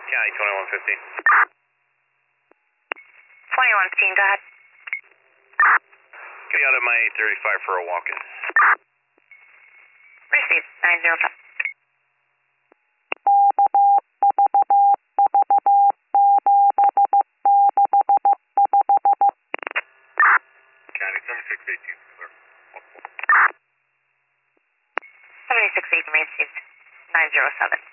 County 2115. 2115, go ahead. Get out of my 835 for a walk-in. Received, 905. County 7618, sir. 7618 received, 907.